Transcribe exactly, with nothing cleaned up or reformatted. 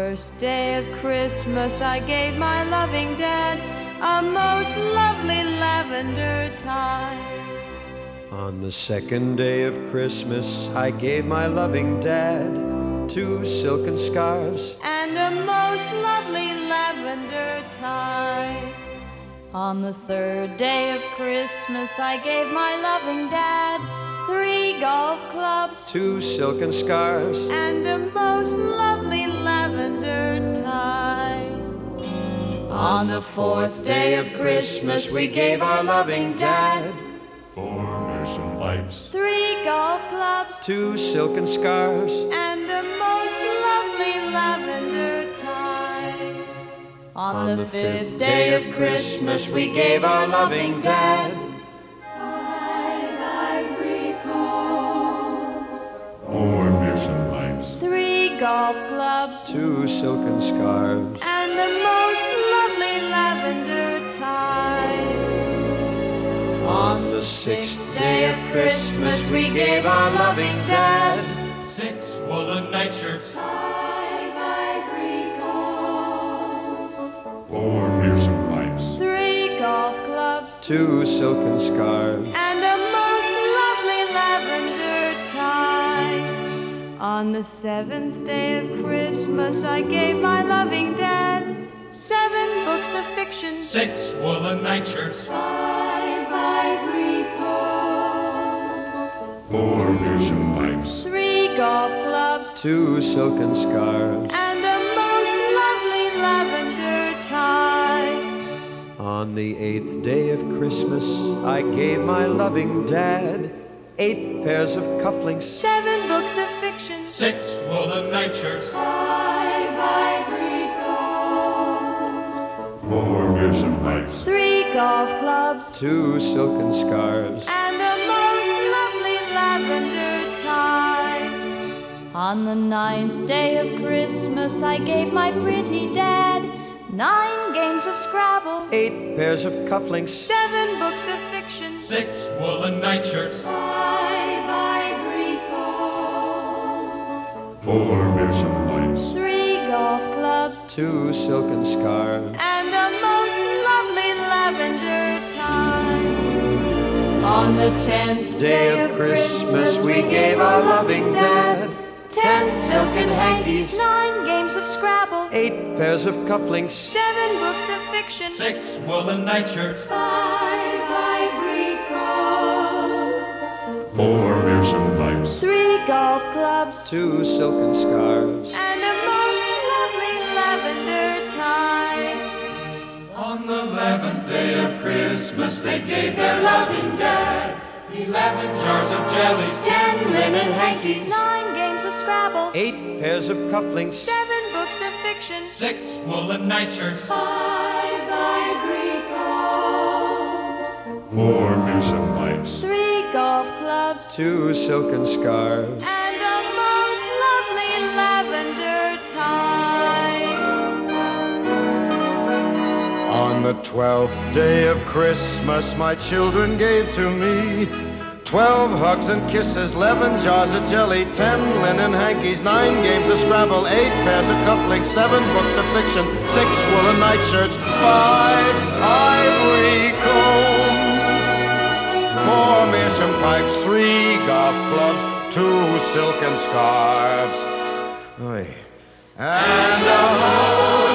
first day of Christmas, I gave my loving dad a most lovely lavender tie. On the second day of Christmas, I gave my loving dad two silken scarves and a most lovely lavender tie. On the third day of Christmas, I gave my loving dad three golf clubs, two silken scarves, and a most lovely lavender tie. On the fourth day of Christmas, we gave our loving dad four mission pipes, three golf clubs, two silken scarves, and a most lovely lavender tie. On, On the, the fifth day of Christmas, we gave our loving dad five ivory combs, four mission pipes, three golf clubs, two silken scarves, and the most lovely lavender tie. On the sixth day of Christmas, we gave our loving dad six woolen nightshirts, five ivory combs, four mission pipes, three golf clubs, two silken scarves, and a most lovely lavender tie. On the seventh day of Christmas, I gave my loving dad seven books of fiction, six woolen nightshirts, five ivory combs, four mission pipes, three golf clubs, two silken scarves. and a most lovely lavender tie. On the eighth day of Christmas, I gave my loving dad eight pairs of cufflinks, Seven books of fiction, six woolen nightshirts, five ivory combs, four mission pipes, three golf clubs, two silken scarves. and a most lovely lavender tie. On the ninth day of Christmas, I gave my pretty dad nine games of Scrabble, Eight pairs of cufflinks, seven books of fiction, six woolen nightshirts, five ivory combs, four mission pipes, three golf clubs, two silken scarves. and a most lovely lavender tie. On the tenth day of Christmas, we gave our loving dad ten silken hankies, nine games of Scrabble, Eight pairs of cufflinks, seven books of fiction, six woolen nightshirts, five ivory combs, four mission pipes, three golf clubs, two silken scarves. and a most lovely lavender tie. On the eleventh day of Christmas, they gave their loving dad eleven jars of jelly, Ten linen hankies, nine games of Scrabble, Eight pairs of cufflinks, seven books of fiction, six woolen nightshirts, five ivory combs, four mission pipes, three golf clubs, two silken scarves. and a most lovely lavender tie. On the twelfth day of Christmas, my children gave to me twelve hugs and kisses, eleven jars of jelly, ten linen hankies, nine games of Scrabble, eight pairs of cufflinks, seven books of fiction, six woolen nightshirts, five ivory combs, four mission pipes, three golf clubs, two silken scarves, Oy. and a